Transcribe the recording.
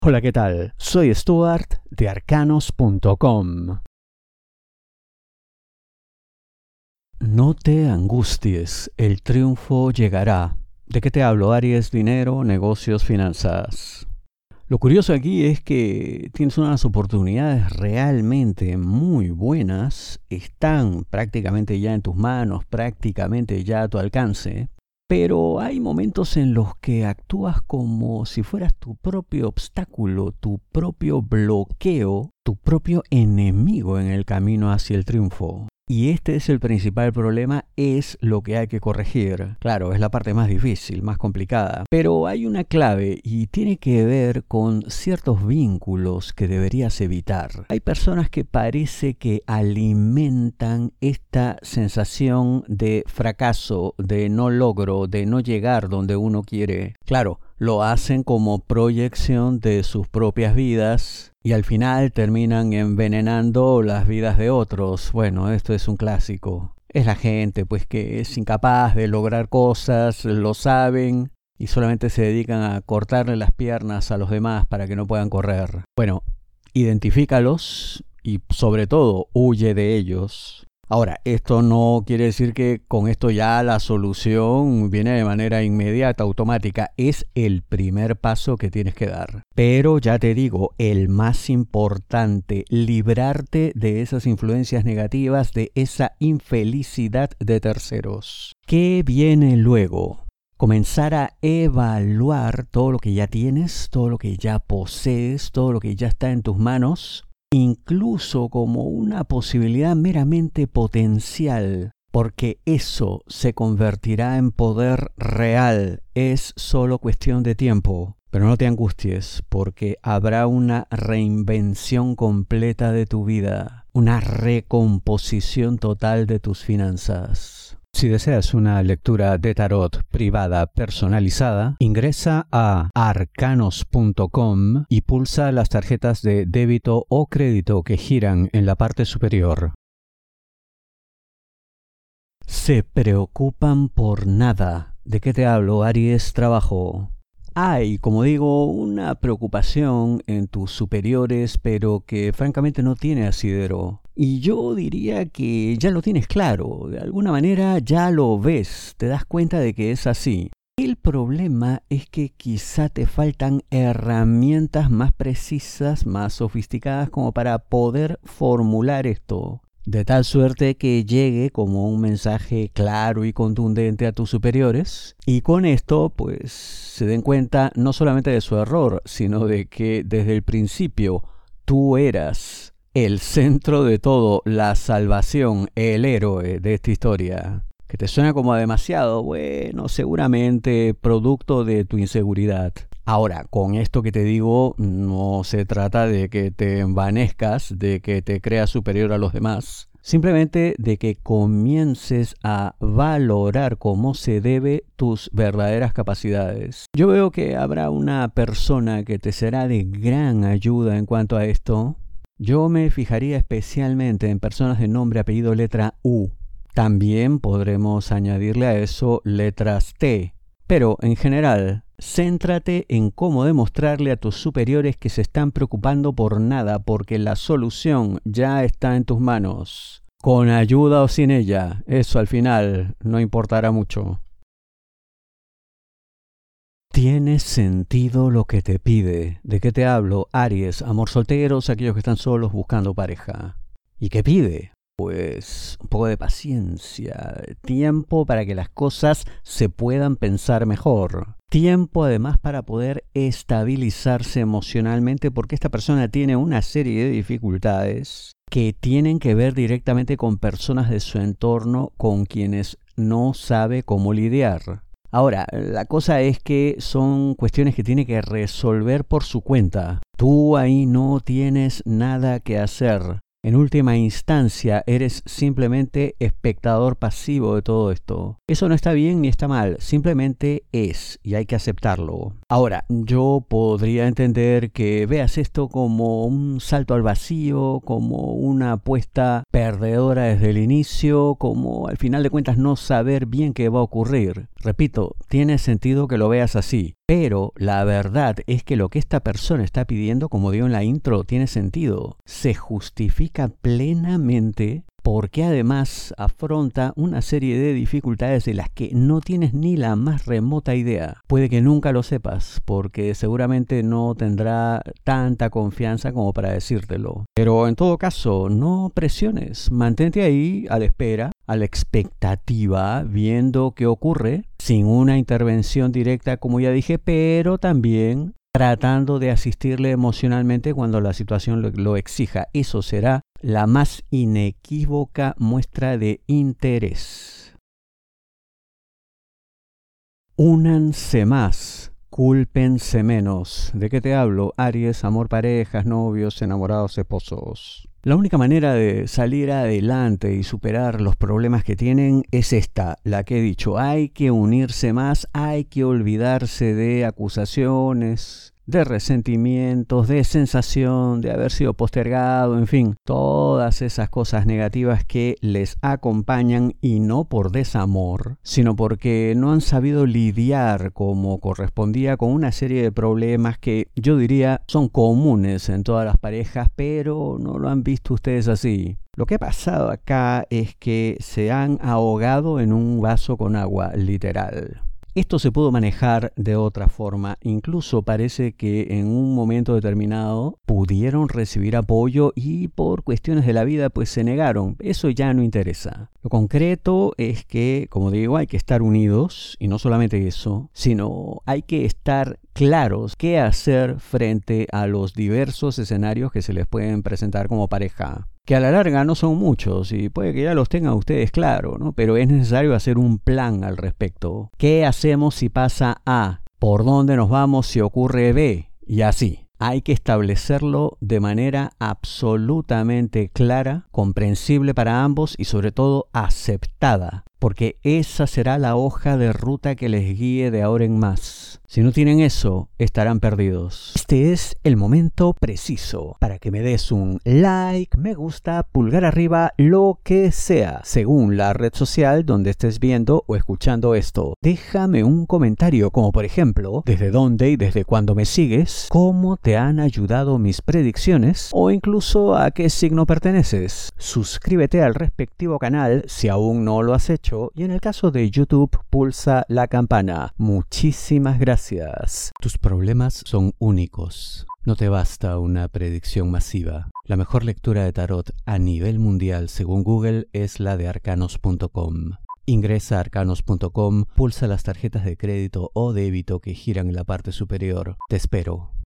Hola, ¿qué tal? Soy Stuart de Arcanos.com. No te angusties, el triunfo llegará. ¿De qué te hablo, Aries? Dinero, negocios, finanzas. Lo curioso aquí es que tienes unas oportunidades realmente muy buenas, están prácticamente ya en tus manos, prácticamente ya a tu alcance. Pero hay momentos en los que actúas como si fueras tu propio obstáculo, tu propio bloqueo, tu propio enemigo en el camino hacia el triunfo. Y este es el principal problema, es lo que hay que corregir. Claro, es la parte más difícil, más complicada. Pero hay una clave y tiene que ver con ciertos vínculos que deberías evitar. Hay personas que parece que alimentan esta sensación de fracaso, de no logro, de no llegar donde uno quiere. Claro, lo hacen como proyección de sus propias vidas y al final terminan envenenando las vidas de otros. Bueno, esto es un clásico. Es la gente, pues, que es incapaz de lograr cosas, lo saben y solamente se dedican a cortarle las piernas a los demás para que no puedan correr. Bueno, identifícalos y sobre todo huye de ellos. Ahora, esto no quiere decir que con esto ya la solución viene de manera inmediata, automática. Es el primer paso que tienes que dar. Pero ya te digo, el más importante, librarte de esas influencias negativas, de esa infelicidad de terceros. ¿Qué viene luego? Comenzar a evaluar todo lo que ya tienes, todo lo que ya posees, todo lo que ya está en tus manos, incluso como una posibilidad meramente potencial, porque eso se convertirá en poder real. Es solo cuestión de tiempo. Pero no te angusties, porque habrá una reinvención completa de tu vida, una recomposición total de tus finanzas. Si deseas una lectura de tarot privada personalizada, ingresa a arcanos.com y pulsa las tarjetas de débito o crédito que giran en la parte superior. Se preocupan por nada. ¿De qué te hablo, Aries? Trabajo. Hay, como digo, una preocupación en tus superiores, pero que francamente no tiene asidero. Y yo diría que ya lo tienes claro, de alguna manera ya lo ves, te das cuenta de que es así. El problema es que quizá te faltan herramientas más precisas, más sofisticadas como para poder formular esto. De tal suerte que llegue como un mensaje claro y contundente a tus superiores y con esto pues se den cuenta no solamente de su error, sino de que desde el principio tú eras el centro de todo, la salvación, el héroe de esta historia. Que te suena como a demasiado, bueno, seguramente producto de tu inseguridad. Ahora, con esto que te digo, no se trata de que te envanezcas, de que te creas superior a los demás. Simplemente de que comiences a valorar como se debe tus verdaderas capacidades. Yo veo que habrá una persona que te será de gran ayuda en cuanto a esto. Yo me fijaría especialmente en personas de nombre, apellido, letra U. También podremos añadirle a eso letras T. Pero en general, céntrate en cómo demostrarle a tus superiores que se están preocupando por nada, porque la solución ya está en tus manos. Con ayuda o sin ella, eso al final no importará mucho. ¿Tiene sentido lo que te pide? ¿De qué te hablo? Aries, amor solteros, aquellos que están solos buscando pareja. ¿Y qué pide? Pues un poco de paciencia, tiempo para que las cosas se puedan pensar mejor. Tiempo además para poder estabilizarse emocionalmente porque esta persona tiene una serie de dificultades que tienen que ver directamente con personas de su entorno con quienes no sabe cómo lidiar. Ahora, la cosa es que son cuestiones que tiene que resolver por su cuenta. Tú ahí no tienes nada que hacer. En última instancia, eres simplemente espectador pasivo de todo esto. Eso no está bien ni está mal, simplemente es y hay que aceptarlo. Ahora, yo podría entender que veas esto como un salto al vacío, como una apuesta perdedora desde el inicio, como al final de cuentas no saber bien qué va a ocurrir. Repito, tiene sentido que lo veas así. Pero la verdad es que lo que esta persona está pidiendo, como digo en la intro, tiene sentido. Se justifica plenamente porque además afronta una serie de dificultades de las que no tienes ni la más remota idea. Puede que nunca lo sepas, porque seguramente no tendrá tanta confianza como para decírtelo. Pero en todo caso, no presiones, mantente ahí a la espera, a la expectativa, viendo qué ocurre, sin una intervención directa, como ya dije, pero también tratando de asistirle emocionalmente cuando la situación lo exija. Eso será la más inequívoca muestra de interés. Únanse más, cúlpense menos. ¿De qué te hablo? Aries, amor, parejas, novios, enamorados, esposos. La única manera de salir adelante y superar los problemas que tienen es esta, la que he dicho. Hay que unirse más, hay que olvidarse de acusaciones, de resentimientos, de sensación de haber sido postergado, en fin, todas esas cosas negativas que les acompañan, y no por desamor, sino porque no han sabido lidiar como correspondía con una serie de problemas que yo diría son comunes en todas las parejas, pero no lo han visto ustedes así. Lo que ha pasado acá es que se han ahogado en un vaso con agua, literal. Esto se pudo manejar de otra forma. Incluso parece que en un momento determinado pudieron recibir apoyo y por cuestiones de la vida pues se negaron. Eso ya no interesa. Lo concreto es que, como digo, hay que estar unidos, y no solamente eso, sino hay que estar claros qué hacer frente a los diversos escenarios que se les pueden presentar como pareja. Que a la larga no son muchos y puede que ya los tengan ustedes claro, ¿no? Pero es necesario hacer un plan al respecto. ¿Qué hacemos si pasa A? ¿Por dónde nos vamos si ocurre B? Y así. Hay que establecerlo de manera absolutamente clara, comprensible para ambos y sobre todo aceptada, porque esa será la hoja de ruta que les guíe de ahora en más. Si no tienen eso, estarán perdidos. Este es el momento preciso para que me des un like, me gusta, pulgar arriba, lo que sea, según la red social donde estés viendo o escuchando esto. Déjame un comentario, como por ejemplo, desde dónde y desde cuándo me sigues, cómo te han ayudado mis predicciones o incluso a qué signo perteneces. Suscríbete al respectivo canal si aún no lo has hecho y en el caso de YouTube, pulsa la campana. Muchísimas gracias. Tus problemas son únicos. No te basta una predicción masiva. La mejor lectura de tarot a nivel mundial, según Google, es la de arcanos.com. Ingresa a arcanos.com, pulsa las tarjetas de crédito o débito que giran en la parte superior. Te espero.